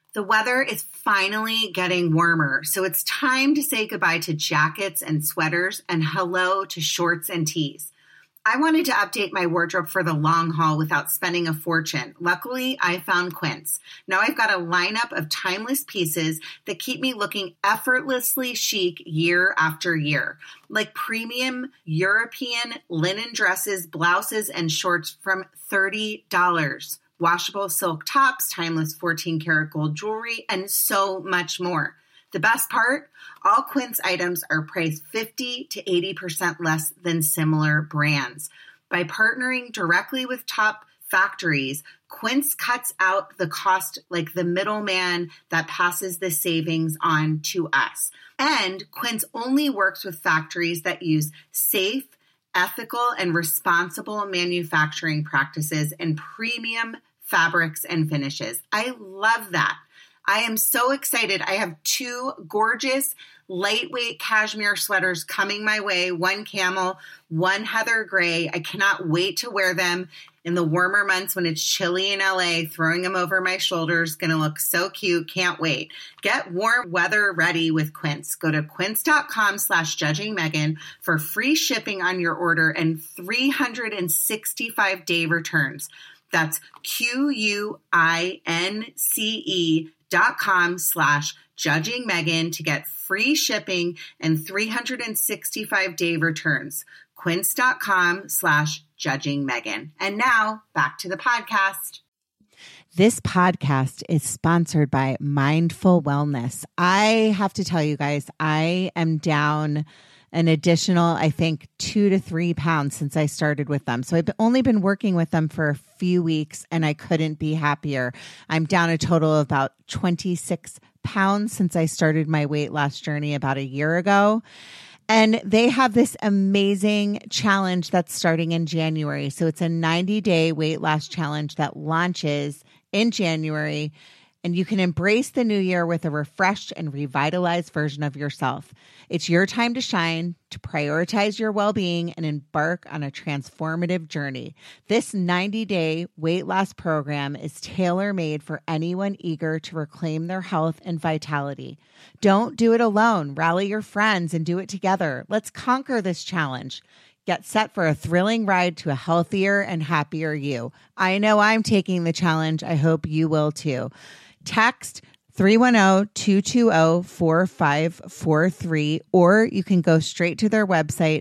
The weather is finally getting warmer, so it's time to say goodbye to jackets and sweaters and hello to shorts and tees. I wanted to update my wardrobe for the long haul without spending a fortune. Luckily, I found Quince. Now I've got a lineup of timeless pieces that keep me looking effortlessly chic year after year, like premium European linen dresses, blouses, and shorts from $30. Washable silk tops, timeless 14-karat gold jewelry, and so much more. The best part? All Quince items are priced 50 to 80% less than similar brands. By partnering directly with top factories, Quince cuts out the cost like the middleman that passes the savings on to us. And Quince only works with factories that use safe, ethical, and responsible manufacturing practices and premium fabrics and finishes. I love that. I am so excited. I have 2 gorgeous lightweight cashmere sweaters coming my way, one camel, one heather gray. I cannot wait to wear them in the warmer months when it's chilly in LA. Throwing them over my shoulders, going to look so cute. Can't wait. Get warm weather ready with Quince. Go to quince.com/judgingmegan for free shipping on your order and 365-day returns. That's QUINCE.com/judgingmegan to get free shipping and 365-day returns. Quince.com/judgingmegan. And now back to the podcast. This podcast is sponsored by Mindful Wellness. I have to tell you guys, I am down an additional, I think, 2 to 3 pounds since I started with them. So I've only been working with them for a few weeks and I couldn't be happier. I'm down a total of about 26 pounds since I started my weight loss journey about a year ago. And they have this amazing challenge that's starting in January. So it's a 90-day weight loss challenge that launches in January. And you can embrace the new year with a refreshed and revitalized version of yourself. It's your time to shine, to prioritize your well-being, and embark on a transformative journey. This 90-day weight loss program is tailor-made for anyone eager to reclaim their health and vitality. Don't do it alone. Rally your friends and do it together. Let's conquer this challenge. Get set for a thrilling ride to a healthier and happier you. I know I'm taking the challenge. I hope you will too. Text 310-220-4543, or you can go straight to their website,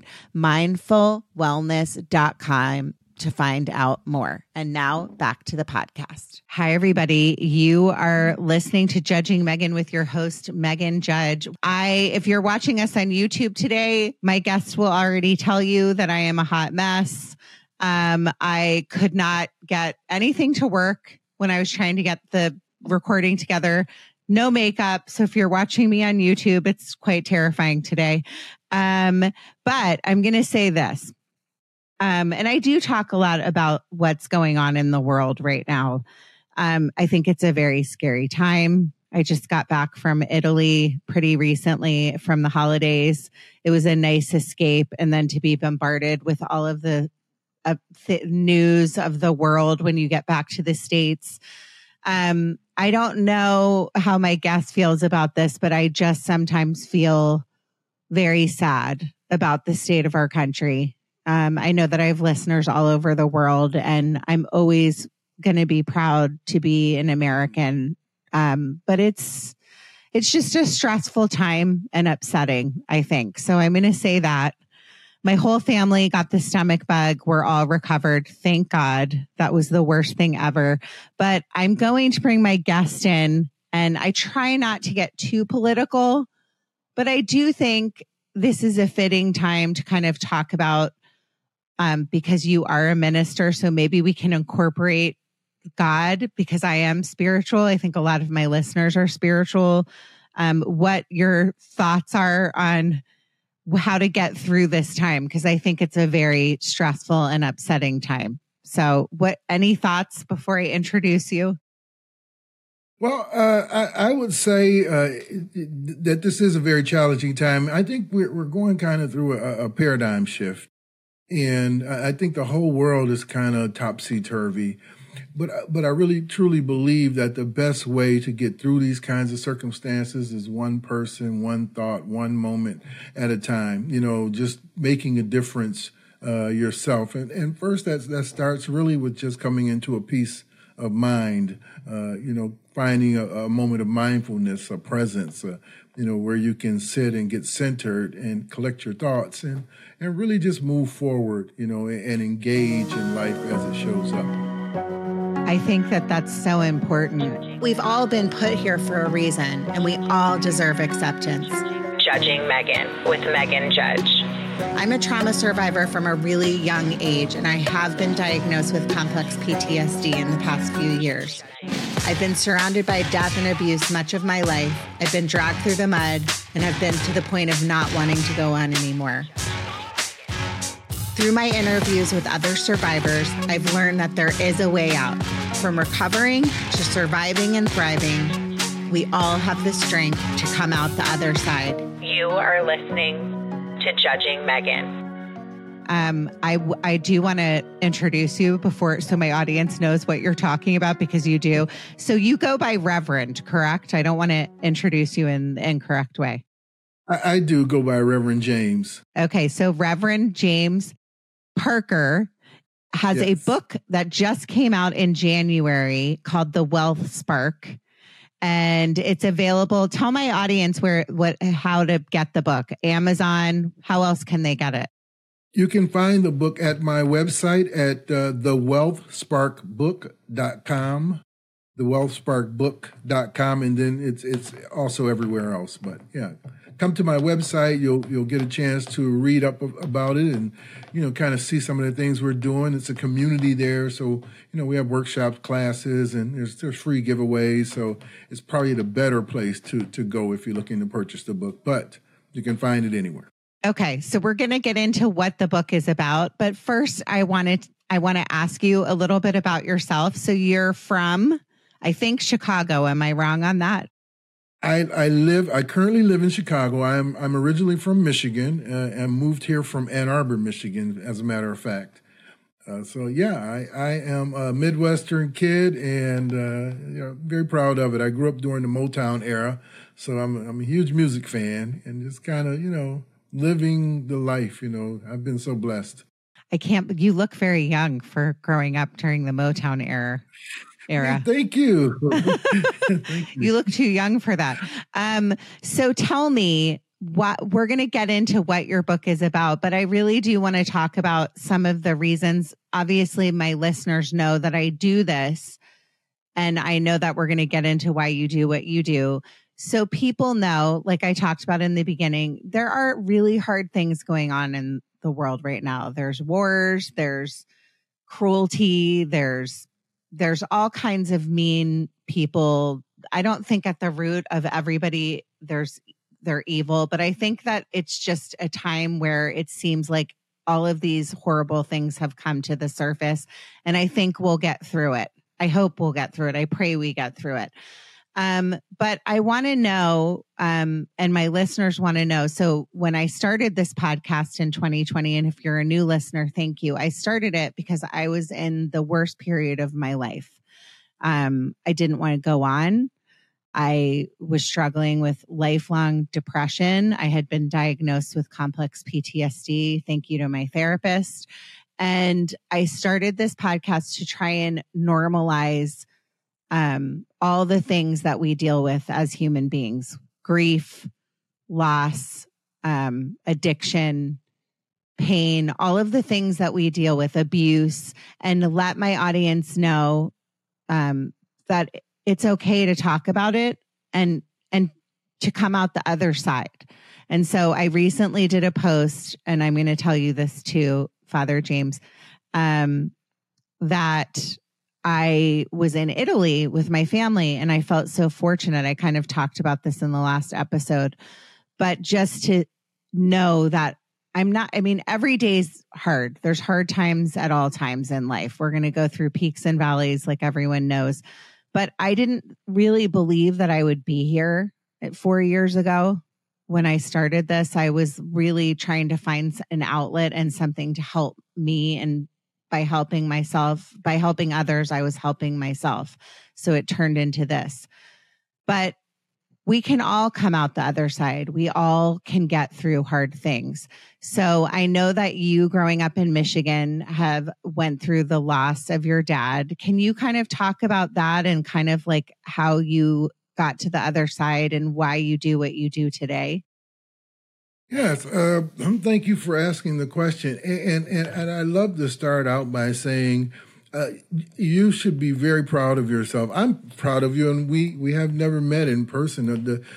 mindfulwellness.com, to find out more. And now back to the podcast. Hi, everybody. You are listening to Judging Megan with your host, Megan Judge. If you're watching us on YouTube today, my guests will already tell you that I am a hot mess. I could not get anything to work when I was trying to get the recording together. No makeup. So if you're watching me on YouTube, it's quite terrifying today. But I'm going to say this. And I do talk a lot about what's going on in the world right now. I think it's a very scary time. I just got back from Italy pretty recently from the holidays. It was a nice escape. And then to be bombarded with all of the news of the world when you get back to the States. I don't know how my guest feels about this, but I just sometimes feel very sad about the state of our country. I know that I have listeners all over the world, and I'm always going to be proud to be an American. But it's just a stressful time and upsetting, I think. So I'm going to say that. My whole family got the stomach bug. We're all recovered. Thank God. That was the worst thing ever. But I'm going to bring my guest in, and I try not to get too political, but I do think this is a fitting time to kind of talk about, because you are a minister, so maybe we can incorporate God, because I am spiritual. I think a lot of my listeners are spiritual. What your thoughts are on how to get through this time, because I think it's a very stressful and upsetting time. So any thoughts before I introduce you? Well, I would say that this is a very challenging time. I think we're going kind of through a paradigm shift. And I think the whole world is kind of topsy-turvy. But I really truly believe that the best way to get through these kinds of circumstances is one person, one thought, one moment at a time. Just making a difference yourself. And first, that starts really with just coming into a peace of mind. Finding a moment of mindfulness, a presence. Where you can sit and get centered and collect your thoughts and really just move forward, and engage in life as it shows up. I think that that's so important. We've all been put here for a reason, and we all deserve acceptance. Judging Megan with Megan Judge. I'm a trauma survivor from a really young age, and I have been diagnosed with complex PTSD in the past few years. I've been surrounded by death and abuse much of my life. I've been dragged through the mud and have been to the point of not wanting to go on anymore. Through my interviews with other survivors, I've learned that there is a way out. From recovering to surviving and thriving, we all have the strength to come out the other side. You are listening to Judging Megan. I do want to introduce you so my audience knows what you're talking about, because you do. So you go by Reverend, correct? I don't want to introduce you in the incorrect way. I do go by Reverend James. Okay. So Reverend James Parker has a book that just came out in January called The Wealth Spark. And it's available. Tell my audience how to get the book. Amazon. How else can they get it? You can find the book at my website at thewealthsparkbook.com, thewealthsparkbook.com, and then it's also everywhere else. But yeah, come to my website. You'll get a chance to read up about it and kind of see some of the things we're doing. It's a community there, so we have workshops, classes, and there's free giveaways. So it's probably the better place to go if you're looking to purchase the book. But you can find it anywhere. Okay, so we're going to get into what the book is about, but first I want to ask you a little bit about yourself. So you're from, I think, Chicago. Am I wrong on that? I currently live in Chicago. I'm originally from Michigan and moved here from Ann Arbor, Michigan, as a matter of fact. I am a Midwestern kid and very proud of it. I grew up during the Motown era, so I'm a huge music fan and just kind of living the life. I've been so blessed. You look very young for growing up during the Motown era. Yeah, thank you. Thank you. You look too young for that. So tell me, we're going to get into what your book is about, but I really do want to talk about some of the reasons. Obviously, my listeners know that I do this, and I know that we're going to get into why you do what you do. So people know, like I talked about in the beginning, there are really hard things going on in the world right now. There's wars, there's cruelty, there's all kinds of mean people. I don't think at the root of everybody they're evil, but I think that it's just a time where it seems like all of these horrible things have come to the surface, and I think we'll get through it. I hope we'll get through it. I pray we get through it. But I want to know, and my listeners want to know. So when I started this podcast in 2020, and if you're a new listener, thank you. I started it because I was in the worst period of my life. I didn't want to go on. I was struggling with lifelong depression. I had been diagnosed with complex PTSD. Thank you to my therapist. And I started this podcast to try and normalize all the things that we deal with as human beings: grief, loss, addiction, pain, all of the things that we deal with, abuse, and let my audience know that it's okay to talk about it and to come out the other side. And so I recently did a post, and I'm going to tell you this too, Father James, that I was in Italy with my family, and I felt so fortunate. I kind of talked about this in the last episode, but just to know that every day's hard. There's hard times at all times in life. We're going to go through peaks and valleys, like everyone knows. But I didn't really believe that I would be here 4 years ago. When I started this, I was really trying to find an outlet and something to help me and by helping myself, by helping others, I was helping myself. So it turned into this. But we can all come out the other side. We all can get through hard things. So I know that you growing up in Michigan have went through the loss of your dad. Can you kind of talk about that and kind of like how you got to the other side and why you do what you do today? Yes, thank you for asking the question. And I love to start out by saying, you should be very proud of yourself. I'm proud of you, and we have never met in person.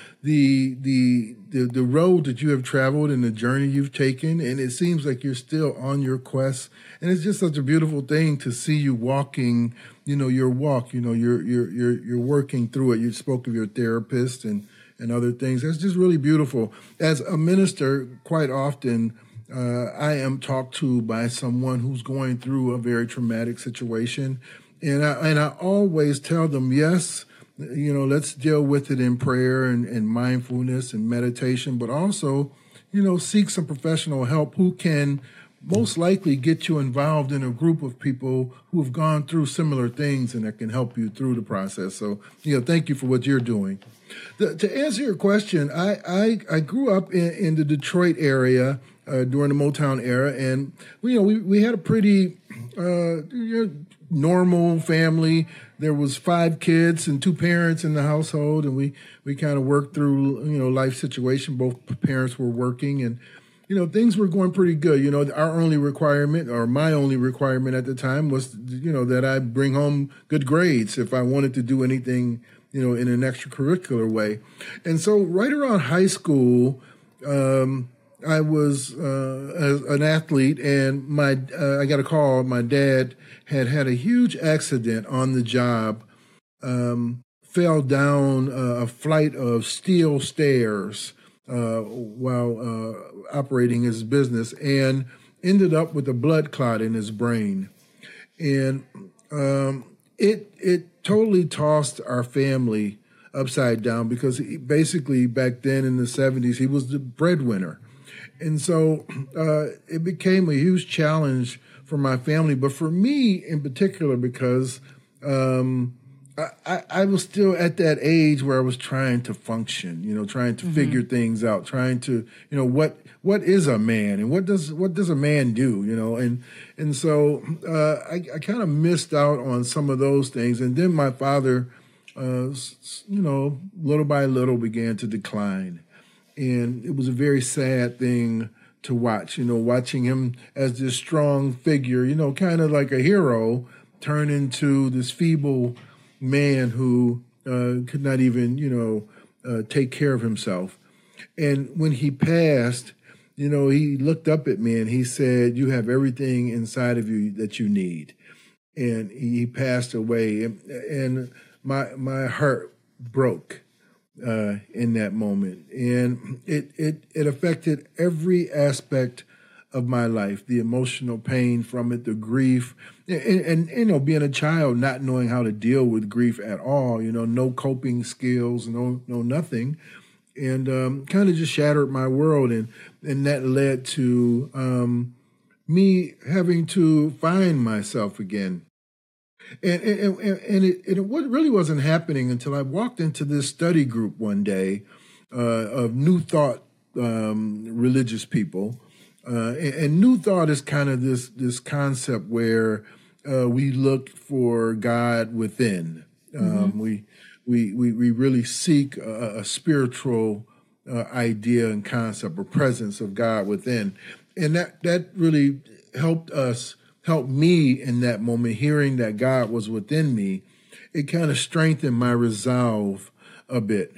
The road that you have traveled and the journey you've taken, and it seems like you're still on your quest. And it's just such a beautiful thing to see you walking. Your walk. You're working through it. You spoke of your therapist and other things. That's just really beautiful. As a minister, quite often, I am talked to by someone who's going through a very traumatic situation. And I always tell them, yes, let's deal with it in prayer and mindfulness and meditation, but also, seek some professional help who can most likely get you involved in a group of people who have gone through similar things and that can help you through the process. So, thank you for what you're doing. To answer your question, I grew up in the Detroit area during the Motown era, and we had a pretty normal family. There was 5 kids and 2 parents in the household, and we kind of worked through life situation. Both parents were working, and things were going pretty good. Our only requirement, or my only requirement at the time, was that I bring home good grades if I wanted to do anything in an extracurricular way. And so right around high school, I was an athlete, and I got a call. My dad had a huge accident on the job, fell down a flight of steel stairs while operating his business, and ended up with a blood clot in his brain. And it totally tossed our family upside down, because basically back then in the 70s, he was the breadwinner. And so it became a huge challenge for my family, but for me in particular, because I was still at that age where I was trying to function, trying to figure things out, trying to, what is a man and what does a man do, and so I kind of missed out on some of those things. And then my father, little by little began to decline. And it was a very sad thing to watch, watching him as this strong figure, kind of like a hero, turn into this feeble man who could not even, take care of himself. And when he passed, he looked up at me and he said, "You have everything inside of you that you need." And he passed away, and my heart broke in that moment. And it affected every aspect of my life, the emotional pain from it, the grief, and being a child, not knowing how to deal with grief at all, no coping skills, no nothing. And kind of just shattered my world. And that led to me having to find myself again. And it really wasn't happening until I walked into this study group one day of New Thought religious people. And New Thought is kind of this concept where we look for God within. We really seek a spiritual idea and concept or presence of God within. And that really helped me in that moment, hearing that God was within me. It kind of strengthened my resolve a bit.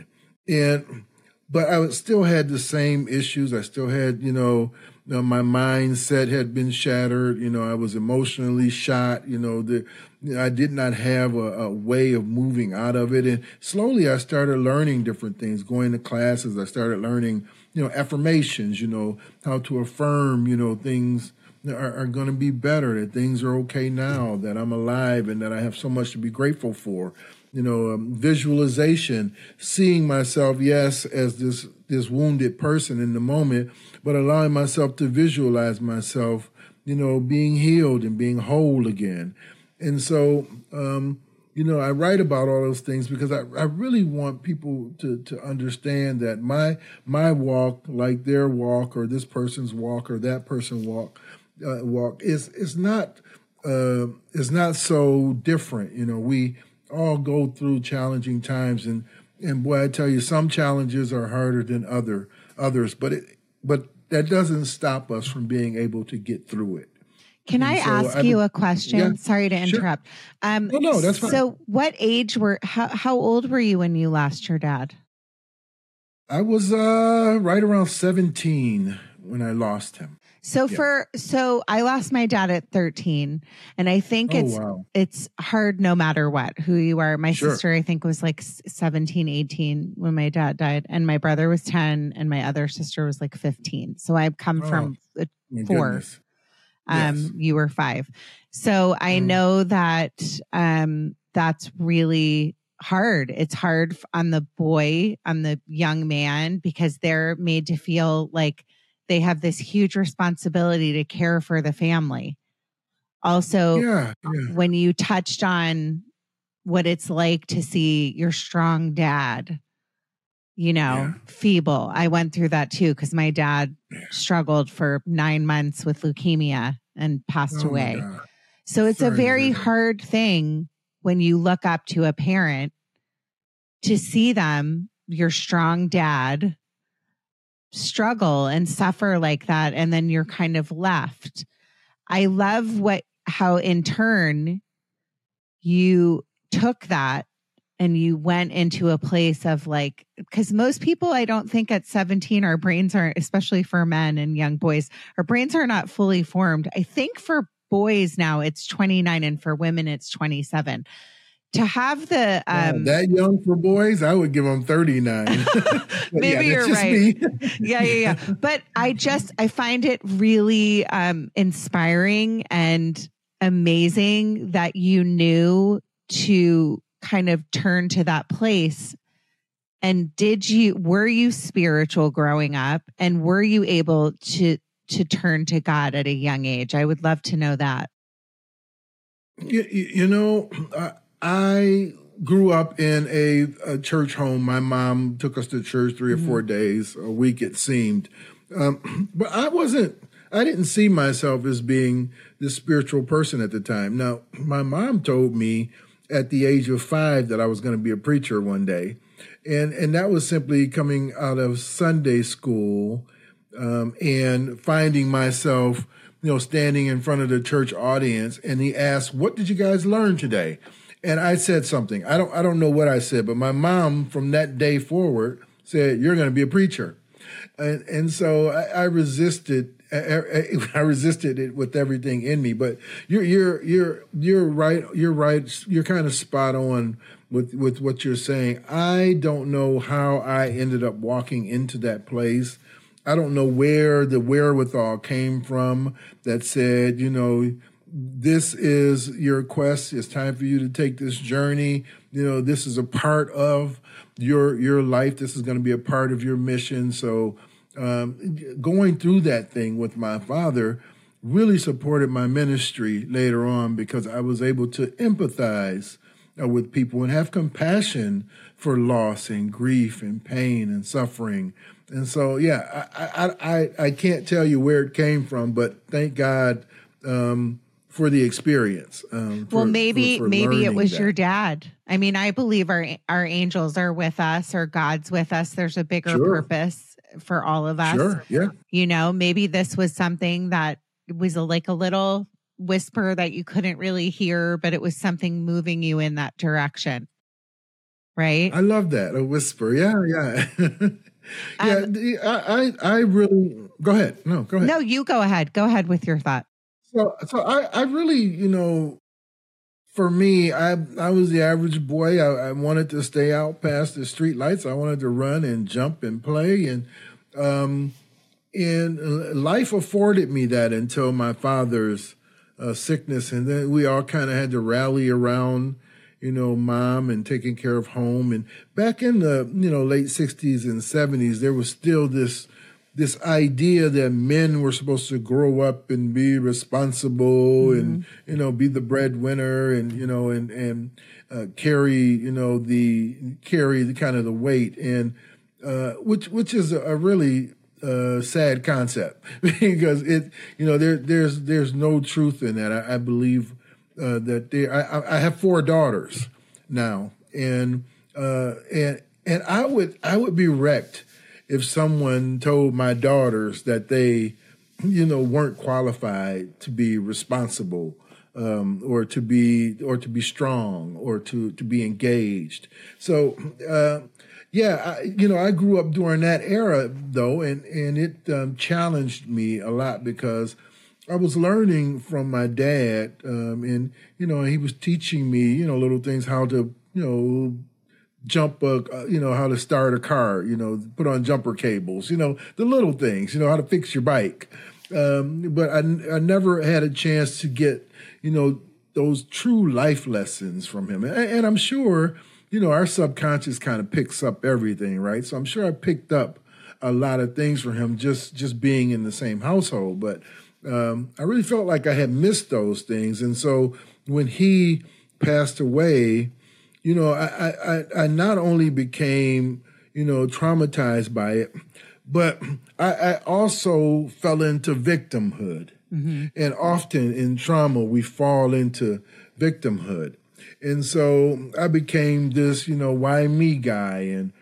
But I still had the same issues. I still had, my mindset had been shattered. I was emotionally shot. I did not have a way of moving out of it. And slowly I started learning different things, going to classes. I started learning, affirmations, how to affirm, things are going to be better, that things are okay now, that I'm alive and that I have so much to be grateful for. Visualization, seeing myself, yes, as this wounded person in the moment, but allowing myself to visualize myself, being healed and being whole again. And so, I write about all those things because I really want people to understand that my walk, like their walk or this person's walk or that person's walk is not so different. We all go through challenging times, and boy, I tell you, some challenges are harder than others, but that doesn't stop us from being able to get through it. Can I ask you a question? Yeah, Sorry to interrupt. Sure. No, that's fine. So what age how old were you when you lost your dad? I was right around 17 when I lost him. So I lost my dad at 13, and I think it's hard no matter what, who you are. My sister, I think, was like 17, 18 when my dad died, and my brother was 10, and my other sister was like 15. So I've come from 4. Goodness. Yes. You were 5. So I know that that's really hard. It's hard on the young man, because they're made to feel like they have this huge responsibility to care for the family. Also, when you touched on what it's like to see your strong dad, feeble. I went through that too, because my dad struggled for 9 months with leukemia and passed away. So it's a very hard thing when you look up to a parent to see them, your strong dad, struggle and suffer like that, and then you're kind of left. I love how in turn you took that and you went into a place of like, because most people, I don't think at 17, our brains aren't, especially for men and young boys, our brains are not fully formed. I think for boys now it's 29, and for women it's 27. To have the that young for boys, I would give them 39. Maybe you're right. Yeah. But I find it really inspiring and amazing that you knew to kind of turn to that place. And were you spiritual growing up, and were you able to turn to God at a young age? I would love to know that. I grew up in a church home. My mom took us to church 3 or 4 days a week, it seemed. But I didn't see myself as being this spiritual person at the time. Now, my mom told me at the age of 5 that I was going to be a preacher one day. And that was simply coming out of Sunday school and finding myself, standing in front of the church audience. And he asked, "What did you guys learn today?" And I said something. I don't know what I said, but my mom from that day forward said, "You're going to be a preacher." And so I resisted. I resisted it with everything in me. But you're right. You're right. You're kind of spot on with what you're saying. I don't know how I ended up walking into that place. I don't know where the wherewithal came from that said, this is your quest. It's time for you to take this journey. This is a part of your life. This is going to be a part of your mission. So going through that thing with my father really supported my ministry later on, because I was able to empathize with people and have compassion for loss and grief and pain and suffering. And so, I can't tell you where it came from, but thank God for the experience. Maybe it was your dad. I mean, I believe our angels are with us, or God's with us. There's a bigger purpose for all of us. Sure, yeah. Maybe this was something that was like a little whisper that you couldn't really hear, but it was something moving you in that direction. Right? I love that. A whisper. Yeah. I really, go ahead. No, go ahead. No, you go ahead. Go ahead with your thought. So I really, for me, I was the average boy. I wanted to stay out past the street lights. I wanted to run and jump and play. And life afforded me that until my father's sickness. And then we all kind of had to rally around, mom and taking care of home. And back in the, late 60s and 70s, there was still this this idea that men were supposed to grow up and be responsible and, be the breadwinner and, carry the kind of the weight and, which is a really, sad concept because there's no truth in that. I believe, that I have 4 daughters now and I would be wrecked if someone told my daughters that they, weren't qualified to be responsible, or to be strong, or to be engaged. So, I grew up during that era though, and it challenged me a lot because I was learning from my dad, and he was teaching me, little things, how to, jump how to start a car, put on jumper cables, the little things, how to fix your bike. But I never had a chance to get, those true life lessons from him. And I'm sure, our subconscious kind of picks up everything, right? So I'm sure I picked up a lot of things from him just being in the same household. But I really felt like I had missed those things. And so when he passed away, I not only became, traumatized by it, but I also fell into victimhood. Mm-hmm. And often in trauma, we fall into victimhood. And so I became this, why me guy? And,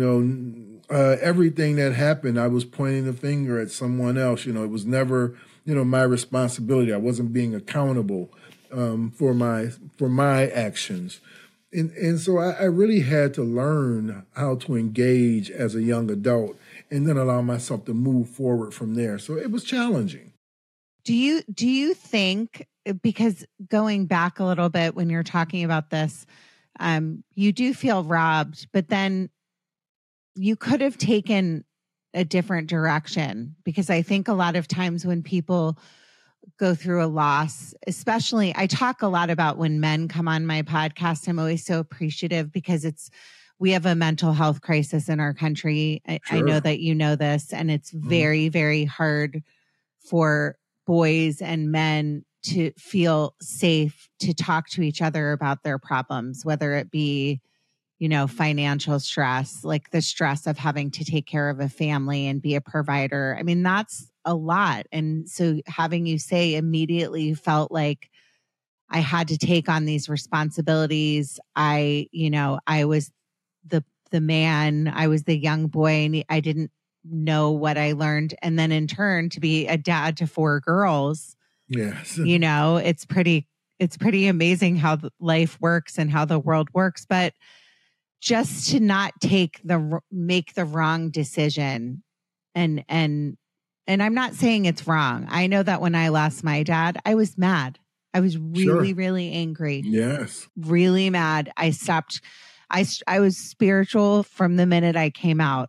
everything that happened, I was pointing the finger at someone else. It was never, my responsibility. I wasn't being accountable for my actions. And so I really had to learn how to engage as a young adult and then allow myself to move forward from there. So it was challenging. Do you think, because going back a little bit when you're talking about this, you do feel robbed, but then you could have taken a different direction? Because I think a lot of times when people go through a loss, especially, I talk a lot about when men come on my podcast. I'm always so appreciative because we have a mental health crisis in our country. Sure. I know that you know this, and it's very, very hard for boys and men to feel safe to talk to each other about their problems, whether it be, financial stress, like the stress of having to take care of a family and be a provider. I mean, that's a lot. And so having you say immediately you felt like I had to take on these responsibilities. I was the man, I was the young boy, and I didn't know what I learned. And then in turn to be a dad to 4 girls. Yes. It's pretty amazing how life works and how the world works. But just to not make the wrong decision. And I'm not saying it's wrong. I know that when I lost my dad, I was mad. I was really, really angry. Yes. Really mad. I stopped. I was spiritual from the minute I came out.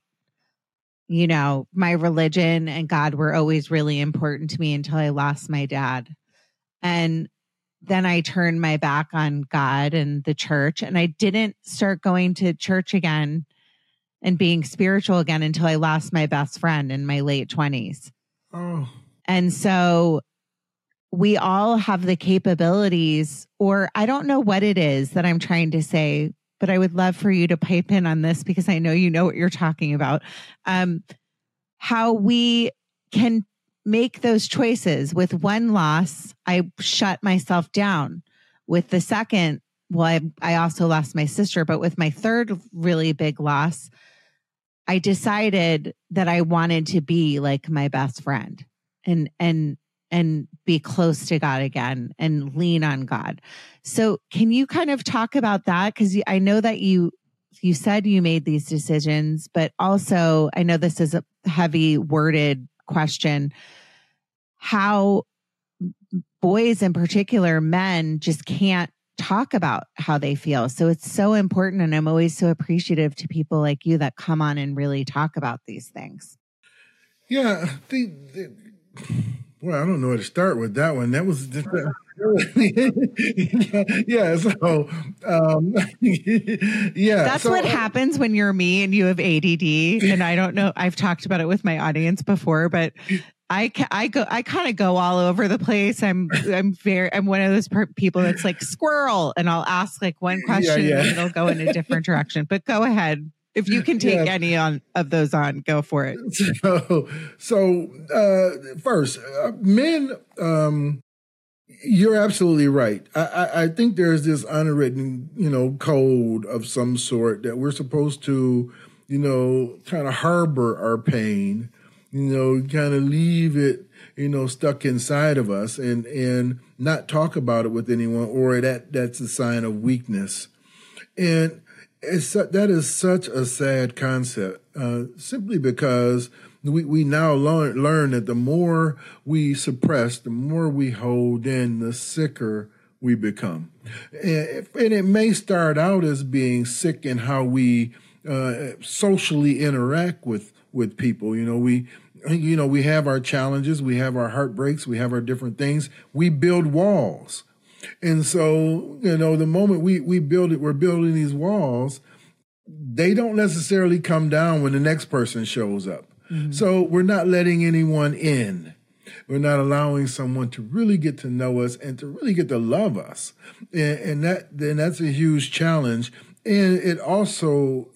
My religion and God were always really important to me until I lost my dad. And then I turned my back on God and the church, and I didn't start going to church again and being spiritual again until I lost my best friend in my late 20s. Oh. And so we all have the capabilities, or I don't know what it is that I'm trying to say, but I would love for you to pipe in on this because I know you know what you're talking about. How we can make those choices. With one loss, I shut myself down. With the second, I also lost my sister, but with my third really big loss, I decided that I wanted to be like my best friend and be close to God again and lean on God. So can you kind of talk about that? Because I know that you said you made these decisions, but also I know this is a heavy worded question. How boys in particular, men, just can't talk about how they feel. So it's so important. And I'm always so appreciative to people like you that come on and really talk about these things. Yeah. Well, I don't know where to start with that one. That was just, yeah. So, yeah. That's so, what happens when you're me and you have ADD. And I don't know. I've talked about it with my audience before, but I kind of go all over the place. I'm one of those people that's like squirrel, and I'll ask like one question and it'll go in a different direction. But go ahead. If you can take any of those on, go for it. So first, men, you're absolutely right. I think there's this unwritten, code of some sort that we're supposed to, kind of harbor our pain, kind of leave it, stuck inside of us and not talk about it with anyone, or that's a sign of weakness. And that is such a sad concept, simply because we now learn that the more we suppress, the more we hold in, the sicker we become. And it may start out as being sick in how we socially interact with people. We have our challenges, we have our heartbreaks, we have our different things. We build walls. And so, the moment we're building these walls, they don't necessarily come down when the next person shows up. Mm-hmm. So we're not letting anyone in. We're not allowing someone to really get to know us and to really get to love us. And that's a huge challenge. And it also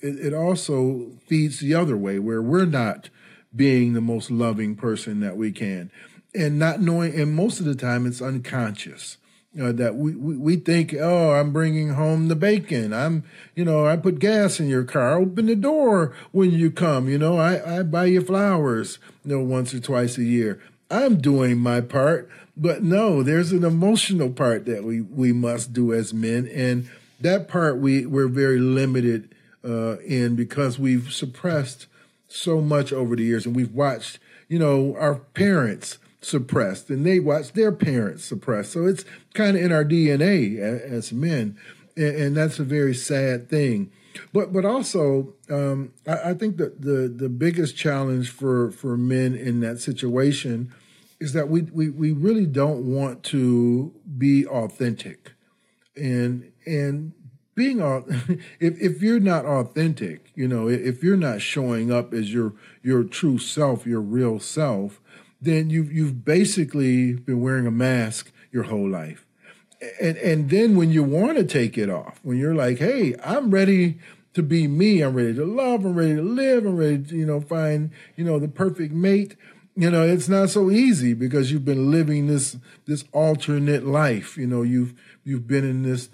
feeds the other way, where we're not being the most loving person that we can, and not knowing, and most of the time it's unconscious. That we think, oh, I'm bringing home the bacon. I put gas in your car. Open the door when you come. I buy you flowers, once or twice a year. I'm doing my part, but no, there's an emotional part that we must do as men, and that part we're very limited in, because we've suppressed so much over the years, and we've watched, our parents suppressed, and they watch their parents suppressed. So it's kind of in our DNA as men, and that's a very sad thing. But also, I think that the biggest challenge for men in that situation is that we really don't want to be authentic, and being if you're not authentic, if you're not showing up as your true self, your real self, then you've basically been wearing a mask your whole life. And then when you want to take it off, when you're like, hey, I'm ready to be me, I'm ready to love, I'm ready to live, I'm ready to, find, the perfect mate, it's not so easy, because you've been living this alternate life. You've been in this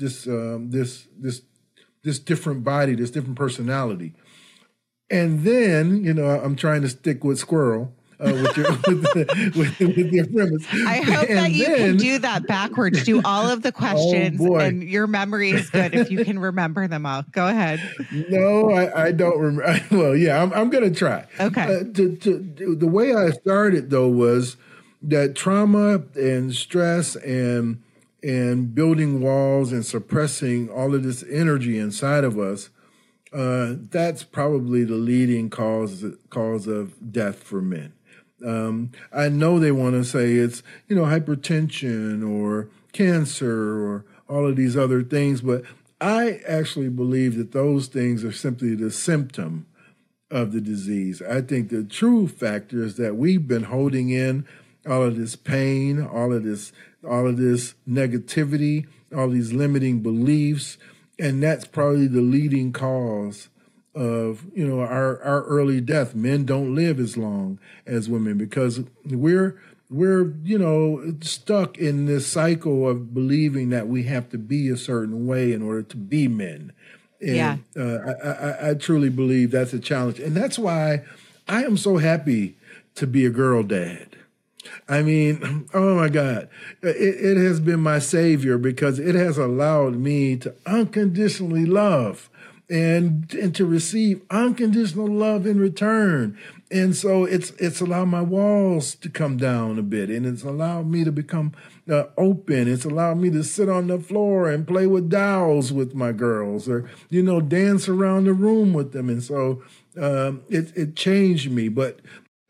different body, this different personality. And then, I'm trying to stick with squirrel. With your premise. I hope that you can do that backwards. Do all of the questions, and your memory is good if you can remember them all. Go ahead. No, I don't remember. Well, yeah, I'm going to try. Okay. The way I started, though, was that trauma and stress and building walls and suppressing all of this energy inside of us, that's probably the leading cause of death for men. I know they want to say it's, hypertension or cancer or all of these other things, but I actually believe that those things are simply the symptom of the disease. I think the true factor is that we've been holding in all of this pain, all of this negativity, all these limiting beliefs, and that's probably the leading cause of our early death. Men don't live as long as women because we're stuck in this cycle of believing that we have to be a certain way in order to be men. And I truly believe that's a challenge, and that's why I am so happy to be a girl dad. I mean, oh my God, it has been my savior because it has allowed me to unconditionally love and to receive unconditional love in return. And so it's allowed my walls to come down a bit, and it's allowed me to become open. It's allowed me to sit on the floor and play with dolls with my girls, or dance around the room with them. And so it changed me. But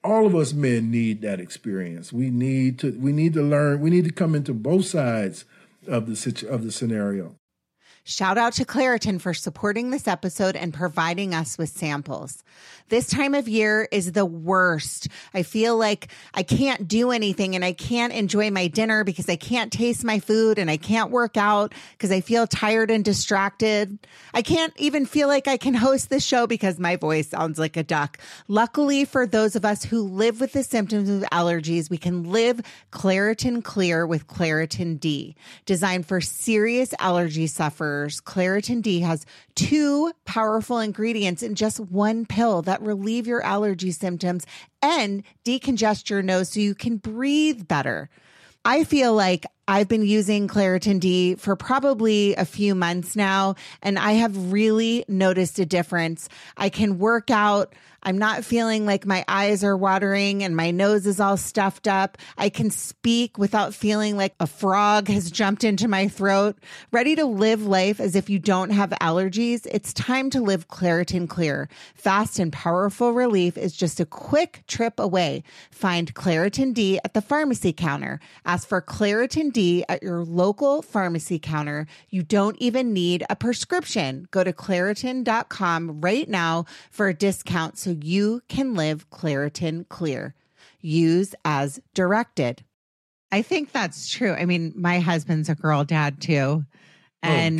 all of us men need that experience. We need to learn. We need to come into both sides of the scenario. Shout out to Claritin for supporting this episode and providing us with samples. This time of year is the worst. I feel like I can't do anything and I can't enjoy my dinner because I can't taste my food, and I can't work out because I feel tired and distracted. I can't even feel like I can host this show because my voice sounds like a duck. Luckily for those of us who live with the symptoms of allergies, we can live Claritin Clear with Claritin D. Designed for serious allergy sufferers, Claritin D has 2 powerful ingredients in just one pill that relieve your allergy symptoms and decongest your nose so you can breathe better. I feel like I've been using Claritin D for probably a few months now, and I have really noticed a difference. I can work out. I'm not feeling like my eyes are watering and my nose is all stuffed up. I can speak without feeling like a frog has jumped into my throat. Ready to live life as if you don't have allergies? It's time to live Claritin Clear. Fast and powerful relief is just a quick trip away. Find Claritin D at the pharmacy counter. Ask for Claritin D at your local pharmacy counter. You don't even need a prescription. Go to Claritin.com right now for a discount so you can live Claritin Clear. Use as directed. I think that's true. I mean, my husband's a girl dad too. And,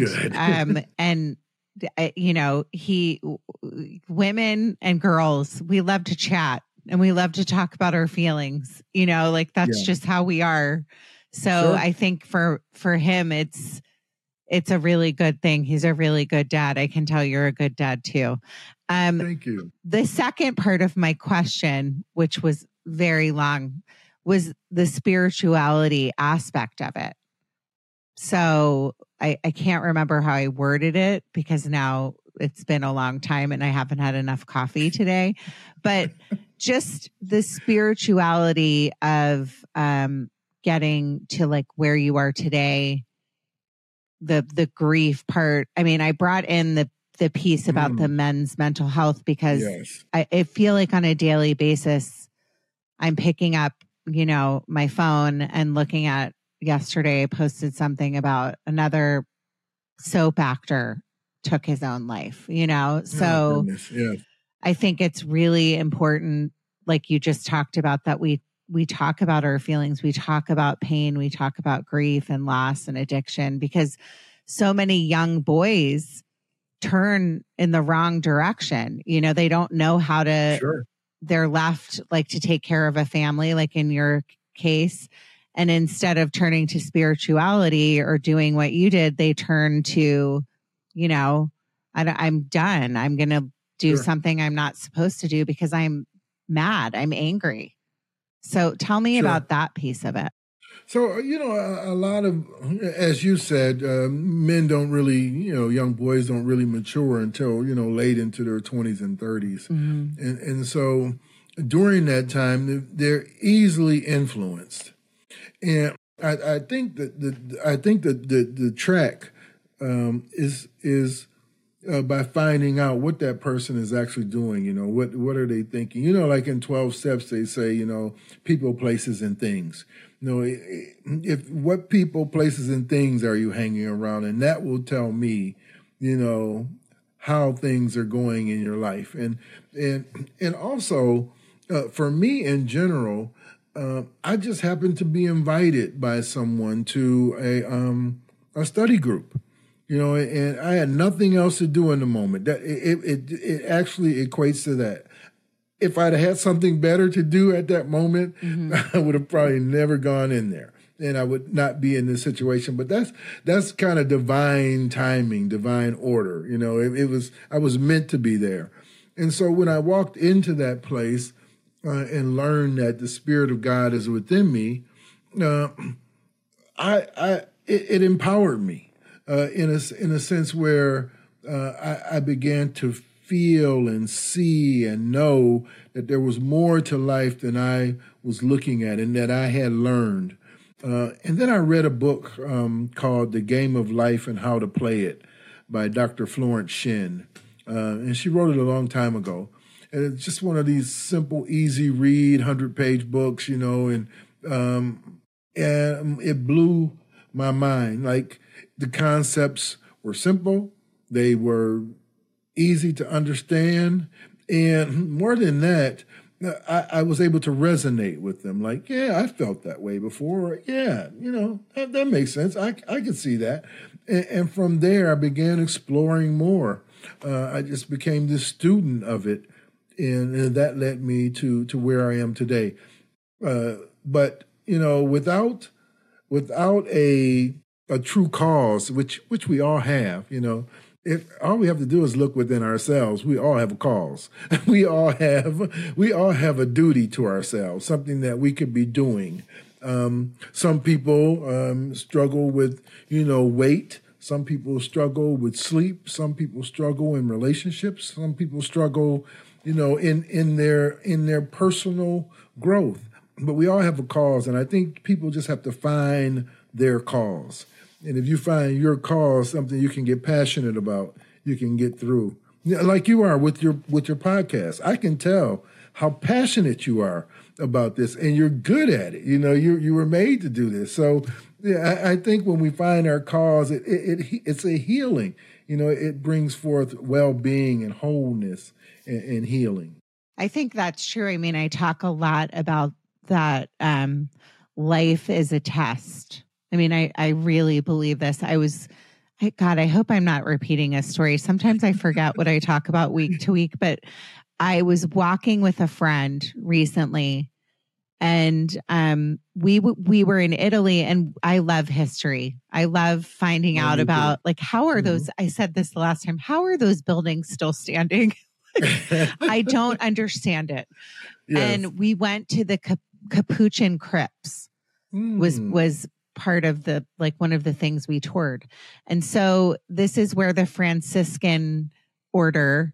women and girls, we love to chat and we love to talk about our feelings, that's just how we are. So sure. I think for him, it's a really good thing. He's a really good dad. I can tell you're a good dad too. Thank you. The second part of my question, which was very long, was the spirituality aspect of it. So I can't remember how I worded it because now it's been a long time and I haven't had enough coffee today, but just the spirituality of getting to like where you are today, the grief part. I mean, I brought in the piece about the men's mental health because I feel like on a daily basis, I'm picking up, my phone and looking at yesterday, I posted something about another soap actor took his own life, so I think it's really important. Like you just talked about that we talk about our feelings. We talk about pain. We talk about grief and loss and addiction because so many young boys turn in the wrong direction. They don't know how to, they're left like to take care of a family, like in your case. And instead of turning to spirituality or doing what you did, they turn to, I'm done. I'm going to do something I'm not supposed to do because I'm mad. I'm angry. So tell me about that piece of it. So, a lot of, as you said, men don't really, young boys don't really mature until, late into their 20s and 30s. Mm-hmm. And so during that time, they're easily influenced. And I think that the track is by finding out what that person is actually doing, what are they thinking? Like in 12 steps, they say, people, places, and things. If what people, places, and things are you hanging around? And that will tell me, how things are going in your life. And also, for me in general, I just happened to be invited by someone to a study group. And I had nothing else to do in the moment. That it actually equates to that. If I'd had something better to do at that moment, I would have probably never gone in there, and I would not be in this situation. But that's kind of divine timing, divine order. I was meant to be there, and so when I walked into that place and learned that the Spirit of God is within me, it empowered me. In a sense where I began to feel and see and know that there was more to life than I was looking at and that I had learned. And then I read a book called The Game of Life and How to Play It by Dr. Florence Shen. And she wrote it a long time ago. And it's just one of these simple, easy read, 100-page books, and it blew my mind. Like, the concepts were simple. They were easy to understand. And more than that, I was able to resonate with them. Like, yeah, I felt that way before. Yeah, that makes sense. I could see that. And from there, I began exploring more. I just became this student of it. And that led me to where I am today. But, without a true cause, which we all have, if all we have to do is look within ourselves, we all have a cause. We all have a duty to ourselves, something that we could be doing. Some people struggle with, weight. Some people struggle with sleep. Some people struggle in relationships. Some people struggle, in their personal growth. But we all have a cause, and I think people just have to find their cause. And if you find your cause, something you can get passionate about, you can get through. Like you are with your podcast. I can tell how passionate you are about this, and you're good at it. You were made to do this. So yeah, I think when we find our cause, it's a healing. It brings forth well-being and wholeness and healing. I think that's true. I mean, I talk a lot about that. Life is a test. I mean, I really believe this. God, I hope I'm not repeating a story. Sometimes I forget what I talk about week to week, but I was walking with a friend recently, and we were in Italy, and I love history. I love finding out about, like, how are those, I said this the last time, how are those buildings still standing? I don't understand it. Yes. And we went to the Capuchin crypts, was part of one of the things we toured. And so this is where the Franciscan order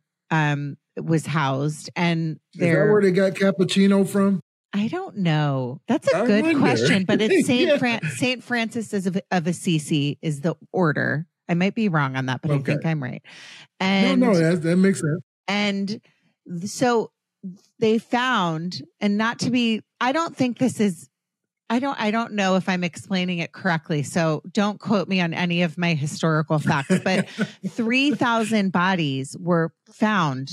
was housed. And is that where they got cappuccino from? I don't know. That's a good question, but it's Saint Francis of Assisi is the order. I might be wrong on that, but okay. I think I'm right. And no, that makes sense. And so they found, and not to be, I don't think this is, I don't know if I'm explaining it correctly, so don't quote me on any of my historical facts, but 3,000 bodies were found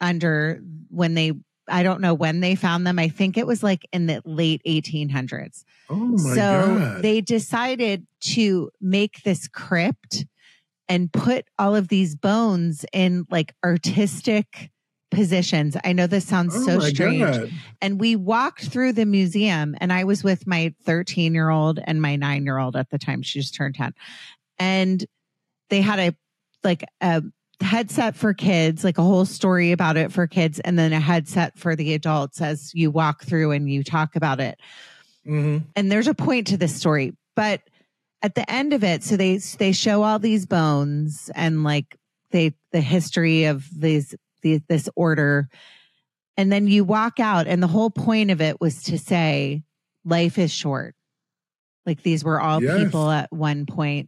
I don't know when they found them. I think it was like in the late 1800s. Oh my God. They decided to make this crypt and put all of these bones in like artistic positions. I know this sounds so strange. God. And we walked through the museum, and I was with my 13-year-old and my 9-year-old at the time. She just turned 10. And they had a headset for kids, like a whole story about it for kids, and then a headset for the adults as you walk through and you talk about it. Mm-hmm. And there's a point to this story, but at the end of it, so they show all these bones and like the history of this order. And then you walk out, and the whole point of it was to say life is short. Like, these were all people at one point.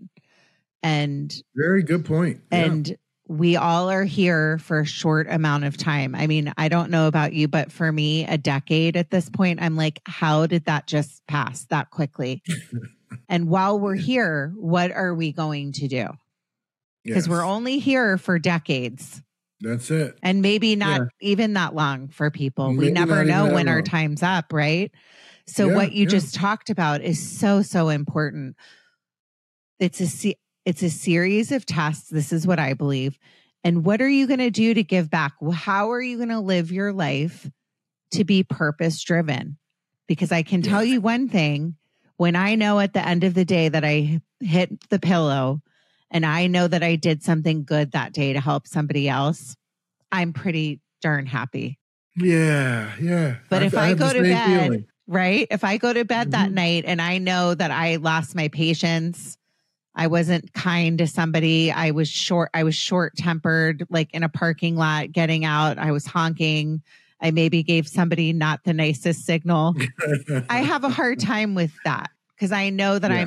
And very good point. And we all are here for a short amount of time. I mean, I don't know about you, but for me, a decade at this point, I'm like, how did that just pass that quickly? And while we're here, what are we going to do? Because we're only here for decades. That's it. And maybe not even that long for people. We never know when our time's up, right? So what you just talked about is so, so important. It's a series of tests. This is what I believe. And what are you going to do to give back? How are you going to live your life to be purpose driven? Because I can tell you one thing, when I know at the end of the day that I hit the pillow and I know that I did something good that day to help somebody else, I'm pretty darn happy. Yeah. But if I go to bed, right? If I go to bed that night and I know that I lost my patience, I wasn't kind to somebody, I was short-tempered, like in a parking lot, getting out, I was honking, I maybe gave somebody not the nicest signal. I have a hard time with that because I know that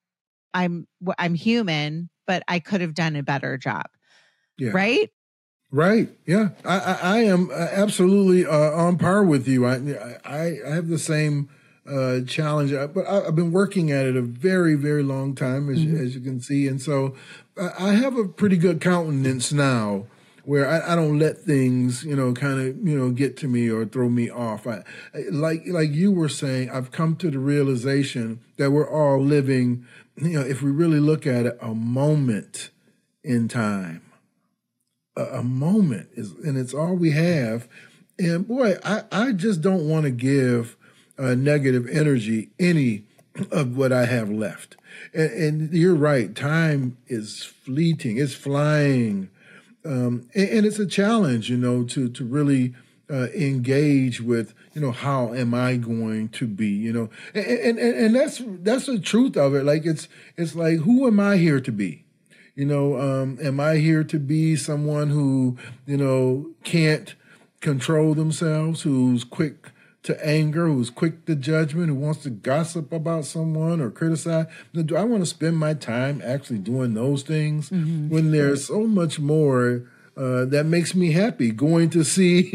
I'm human, but I could have done a better job. Yeah. Right? Right. Yeah. I am absolutely on par with you. I have the same challenge, but I've been working at it a very, very long time, as you can see. And so I have a pretty good countenance now where I don't let things, kind of, get to me or throw me off. Like you were saying, I've come to the realization that we're all living, if we really look at it, a moment in time. A moment and it's all we have. And boy, I just don't want to give negative energy any of what I have left. And you're right. Time is fleeting. It's flying. And it's a challenge, to really engage with, how am I going to be, and that's the truth of it. Like, it's like, who am I here to be? Am I here to be someone who, can't control themselves, who's quick to anger, who's quick to judgment, who wants to gossip about someone or criticize? Do I want to spend my time actually doing those things when there's so much more that makes me happy? Going to see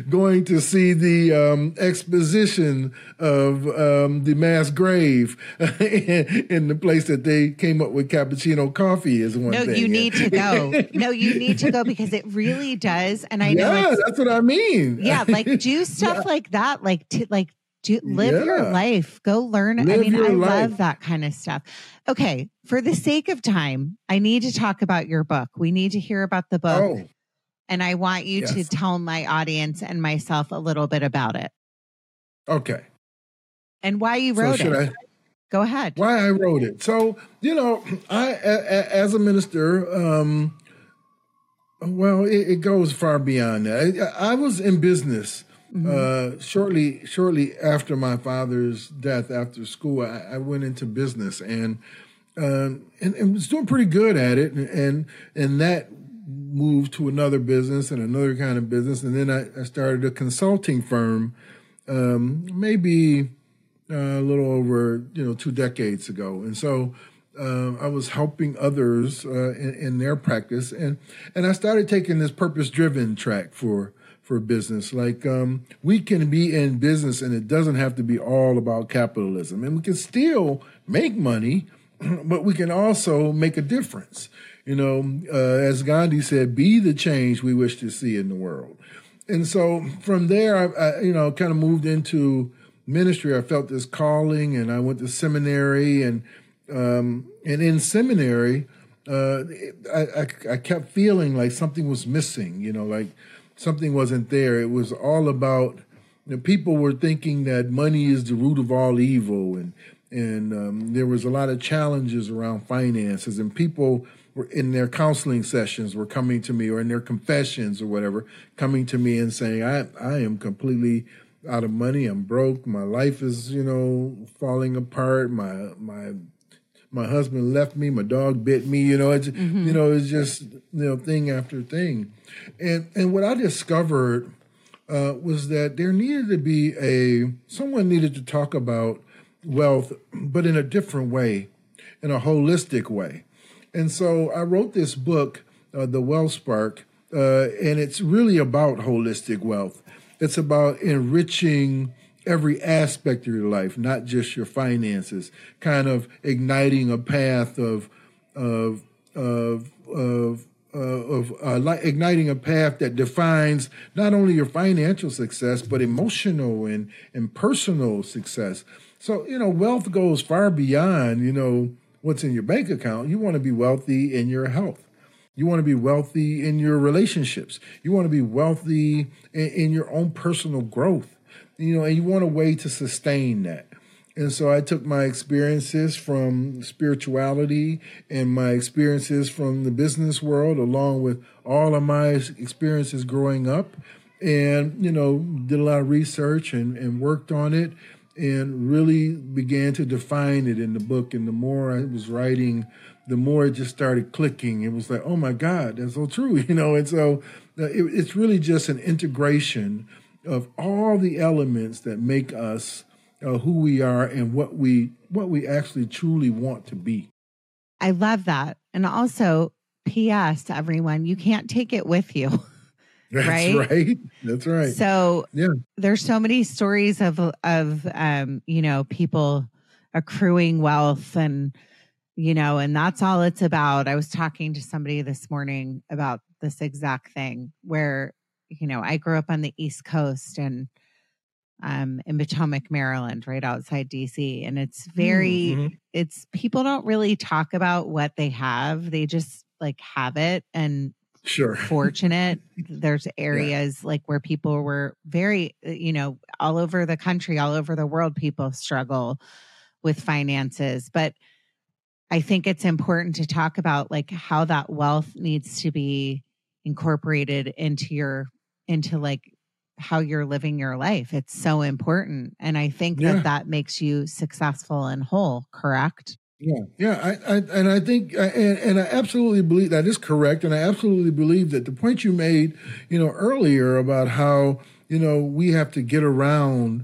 the exposition of the mass grave in the place that they came up with cappuccino coffee is one thing. No, you need to go. No, you need to go because it really does. And I know that's what I mean. Yeah, like do stuff like that, live your life. Go learn. I love that kind of stuff. Okay, for the sake of time, I need to talk about your book. We need to hear about the book. Oh. And I want you to tell my audience and myself a little bit about it. Okay. And why you wrote it. Go ahead. Why I wrote it. So, I, as a minister, it goes far beyond that. I was in business shortly after my father's death. After school, I went into business and was doing pretty good at it. And that moved to another business and another kind of business. And then I started a consulting firm, maybe a little over, 2 decades ago. And so I was helping others in their practice. And I started taking this purpose-driven track for business. Like, we can be in business and it doesn't have to be all about capitalism. And we can still make money, but we can also make a difference. As Gandhi said, be the change we wish to see in the world. And so from there, I kind of moved into ministry. I felt this calling, and I went to seminary, and in seminary, I kept feeling like something was missing. Like something wasn't there. It was all about people were thinking that money is the root of all evil, and there was a lot of challenges around finances, and people were in their counseling sessions were coming to me, or in their confessions or whatever, coming to me and saying, I am completely out of money. I'm broke. My life is, falling apart. My husband left me. My dog bit me. It's just, thing after thing. And what I discovered was that there needed to be someone needed to talk about wealth, but in a different way, in a holistic way. And so I wrote this book, The Wealth Spark, and it's really about holistic wealth. It's about enriching every aspect of your life, not just your finances, kind of igniting a path igniting a path that defines not only your financial success, but emotional and personal success. So, wealth goes far beyond, what's in your bank account. You want to be wealthy in your health. You want to be wealthy in your relationships. You want to be wealthy in your own personal growth, and you want a way to sustain that. And so I took my experiences from spirituality and my experiences from the business world, along with all of my experiences growing up, and, did a lot of research and worked on it, and really began to define it in the book. And the more I was writing, the more it just started clicking. It was like, oh my God, that's so true, And so it's really just an integration of all the elements that make us who we are and what we actually truly want to be. I love that. And also, P.S. everyone, you can't take it with you. That's right? right. That's right. So Yeah. there's so many stories of people accruing wealth and that's all it's about. I was talking to somebody this morning about this exact thing where, I grew up on the East Coast and in Potomac, Maryland, right outside DC. And it's it's people don't really talk about what they have. They just have it and sure fortunate. There's areas where people were very, all over the country, all over the world, people struggle with finances. But I think it's important to talk about how that wealth needs to be incorporated into how you're living your life. It's so important. And I think that makes you successful and whole, correct? Yeah. I think I absolutely believe that is correct. And I absolutely believe that the point you made, earlier about how, we have to get around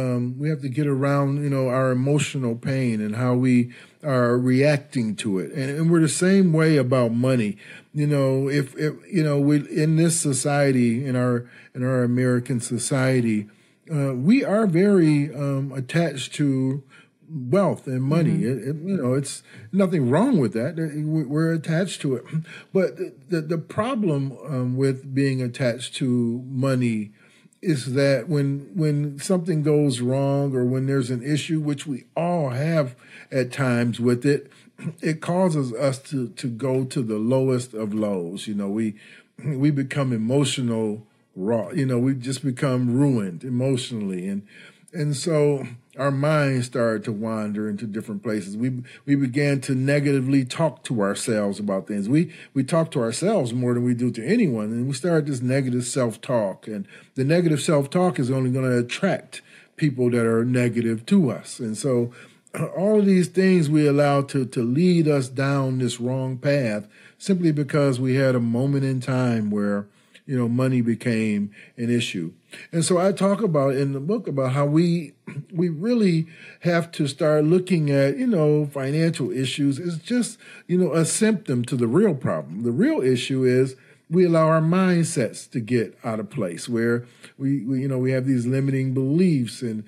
our emotional pain and how we are reacting to it. And we're the same way about money. If we in this society, in our American society, we are very attached to wealth and money. It's nothing wrong with that. We're attached to it. But the problem with being attached to money is that when something goes wrong or when there's an issue, which we all have at times with it, it causes us to go to the lowest of lows. We become emotional raw. We just become ruined emotionally. And so our minds started to wander into different places. We began to negatively talk to ourselves about things. We talk to ourselves more than we do to anyone. And we started this negative self-talk. And the negative self-talk is only going to attract people that are negative to us. And so all of these things we allow to lead us down this wrong path simply because we had a moment in time where money became an issue. And so I talk about in the book about how we really have to start looking at, financial issues as just, a symptom to the real problem. The real issue is we allow our mindsets to get out of place where we have these limiting beliefs and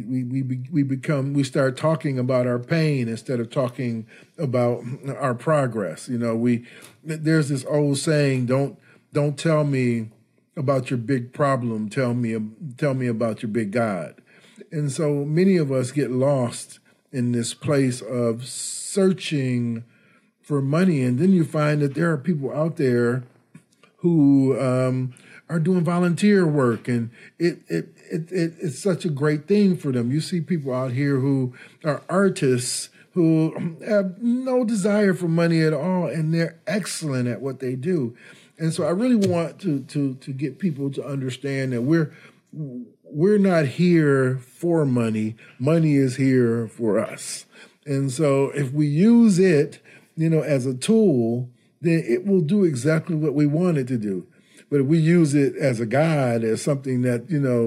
we start talking about our pain instead of talking about our progress. There's this old saying, don't tell me about your big problem. Tell me about your big God. And so many of us get lost in this place of searching for money. And then you find that there are people out who are doing volunteer work, and it's such a great thing for them. You see people out here who are artists who have no desire for money at all, and they're excellent at what they do. And so I really want to get people to understand that we're not here for money. Money is here for us. And so if we use it, as a tool, then it will do exactly what we want it to do. But if we use it as a guide, as something that,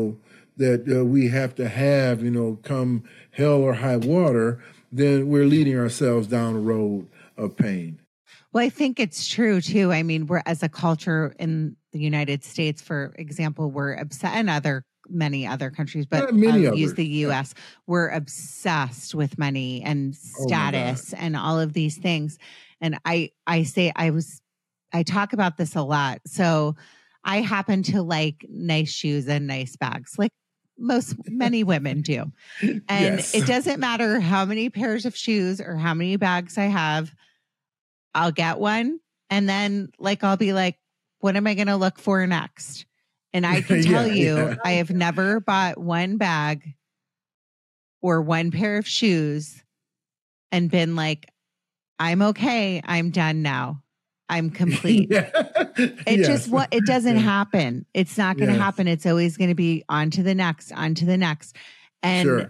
we have to have, come hell or high water, then we're leading ourselves down a road of pain. Well, I think it's true too. I mean, we're as a culture in the United States, for example, we're obsessed, and many other countries, but use the U.S. We're obsessed with money and status and all of these things. And I talk about this a lot. So I happen to like nice shoes and nice bags, like many women do. And It doesn't matter how many pairs of shoes or how many bags I have. I'll get one. And then I'll be like, what am I going to look for next? And I can tell you, I have never bought one bag or one pair of shoes and been like, I'm okay. I'm done now. I'm complete. It doesn't happen. It's not going to happen. It's always going to be on to the next. And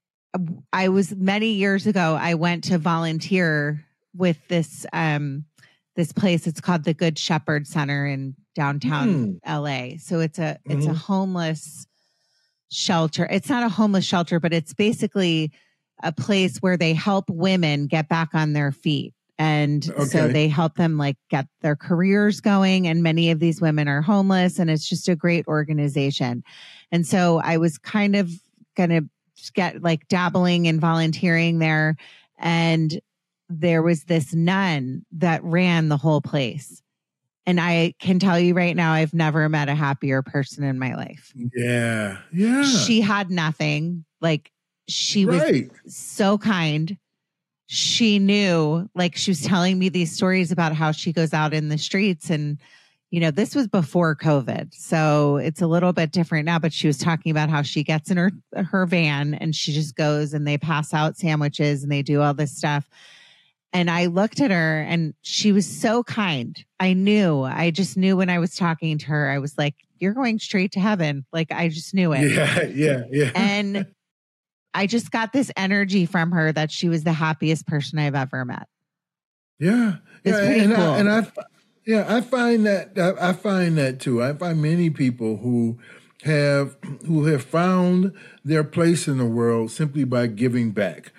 I was many years ago, I went to volunteer with this place. It's called the Good Shepherd Center in downtown LA. So it's a homeless shelter. It's not a homeless shelter, but it's basically a place where they help women get back on their feet And so they help them like get their careers going. And many of these women are homeless, and it's just a great organization. And so I was kind of going to get like dabbling and volunteering there. And there was this nun that ran the whole place. And I can tell you right now, I've never met a happier person in my life. Yeah. Yeah. She had nothing. Like she was so kind. She knew, like she was telling me these stories about how she goes out in the streets, and, you know, this was before COVID. So it's a little bit different now, but she was talking about how she gets in her van and she just goes and they pass out sandwiches and they do all this stuff. And I looked at her and she was so kind. I just knew when I was talking to her, I was like, you're going straight to heaven. Like I just knew it. Yeah. And I just got this energy from her that she was the happiest person I've ever met. Yeah. It's pretty cool. I find that too. I find many people who have found their place in the world simply by giving back.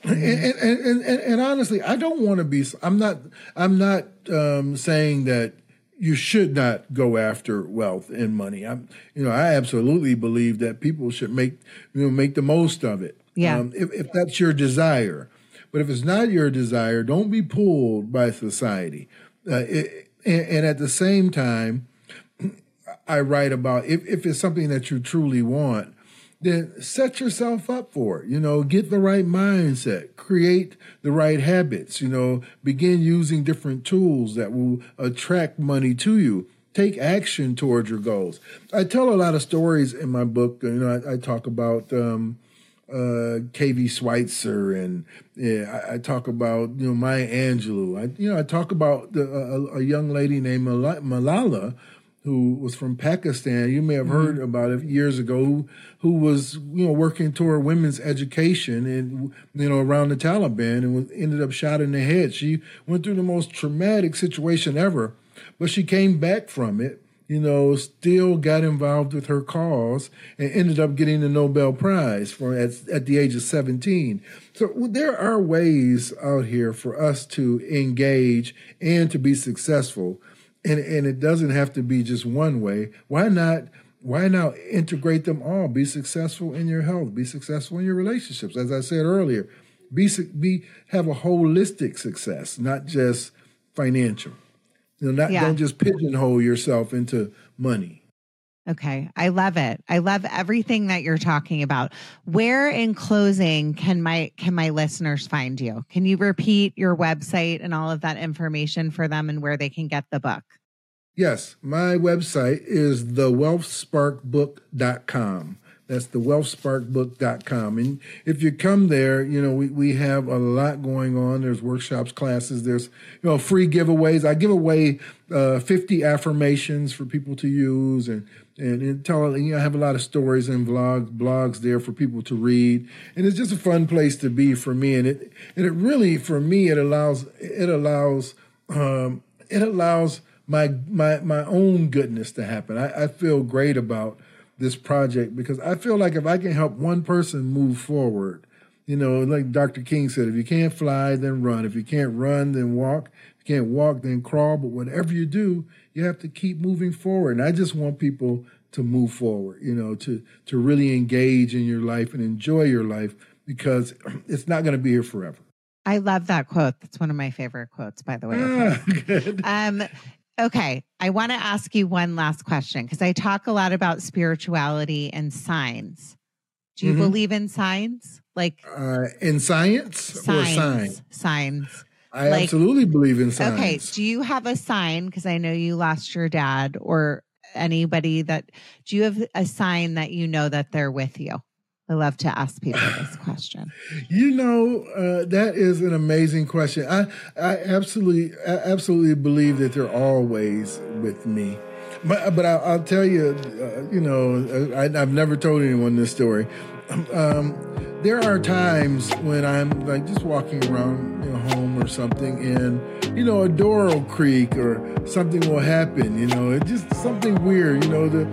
And honestly, I don't want to be. I'm not saying that you should not go after wealth and money. I absolutely believe that people should make the most of it. Yeah. If that's your desire, but if it's not your desire, don't be pulled by society. And at the same time, I write about if it's something that you truly want, then set yourself up for it. Get the right mindset, create the right habits, begin using different tools that will attract money to you. Take action towards your goals. I tell a lot of stories in my book. I talk about K.V. Schweitzer, and I talk about Maya Angelou. I talk about a young lady named Malala, who was from Pakistan. You may have heard about it years ago, who was, working toward women's education and, around the Taliban, and ended up shot in the head. She went through the most traumatic situation ever, but she came back from it, still got involved with her cause and ended up getting the Nobel Prize at the age of 17. So there are ways out here for us to engage and to be successful. And it doesn't have to be just one way. Why not integrate them all? Be successful in your health. Be successful in your relationships. As I said earlier, have a holistic success, not just financial. Don't just pigeonhole yourself into money. Okay. I love it. I love everything that you're talking about. Where in closing can my listeners find you? Can you repeat your website and all of that information for them and where they can get the book? Yes. My website is thewealthsparkbook.com. That's thewealthsparkbook.com. And if you come there, we have a lot going on. There's workshops, classes, there's, free giveaways. I give away 50 affirmations for people to use, and I have a lot of stories and blogs there for people to read. And it's just a fun place to be for me. And it really, for me, it allows my own goodness to happen. I feel great about this project because I feel like if I can help one person move forward, like Dr. King said, if you can't fly, then run. If you can't run, then walk. If you can't walk, then crawl. But whatever you do, you have to keep moving forward. And I just want people to move forward, to really engage in your life and enjoy your life, because it's not going to be here forever. I love that quote. That's one of my favorite quotes, by the way. Good. Okay. I want to ask you one last question, because I talk a lot about spirituality and signs. Do you believe in signs? Like in science or signs? Signs. I absolutely believe in signs. Okay. Do you have a sign? Because I know you lost your dad, or anybody do you have a sign that that they're with you? I love to ask people this question. That is an amazing question. I absolutely believe that they're always with me. But I'll tell you, I've never told anyone this story. There are times when I'm like just walking around home or something, and a door will creak or something will happen. It's just something weird. The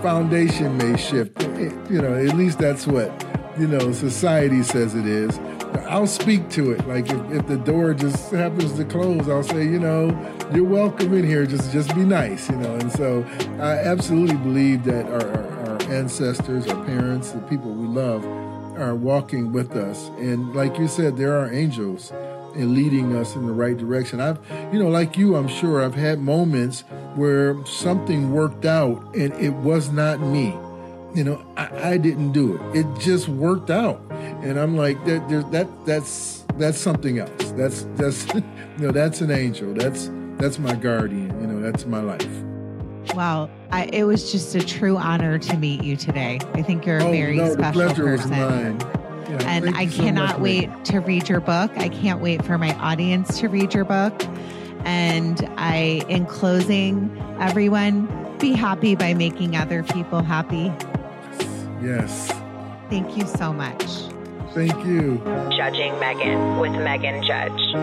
foundation may shift. At least that's what society says it is. I'll speak to it. Like if the door just happens to close, I'll say, you're welcome in here. Just be nice, And so I absolutely believe that our ancestors, our parents, the people we love are walking with us. And like you said, there are angels in leading us in the right direction. Like you, I'm sure I've had moments where something worked out and it was not me. I didn't do it. It just worked out. And I'm like, that's something else. That's that's an angel. That's my guardian. That's my life. Well, it was just a true honor to meet you today. I think you're a very special the pleasure person. Was mine. Yeah, and I cannot wait to read your book. I can't wait for my audience to read your book. And in closing, everyone, be happy by making other people happy. Yes. Thank you so much. Thank you. Judging Megan with Megan Judge.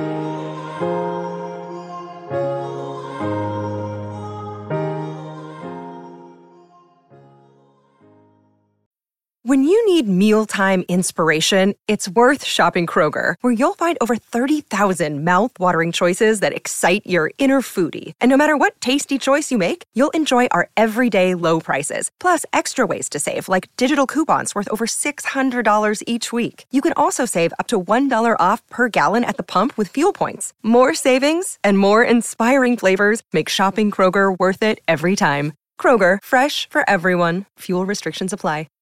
When you need mealtime inspiration, it's worth shopping Kroger, where you'll find over 30,000 mouth-watering choices that excite your inner foodie. And no matter what tasty choice you make, you'll enjoy our everyday low prices, plus extra ways to save, like digital coupons worth over $600 each week. You can also save up to $1 off per gallon at the pump with fuel points. More savings and more inspiring flavors make shopping Kroger worth it every time. Kroger, fresh for everyone. Fuel restrictions apply.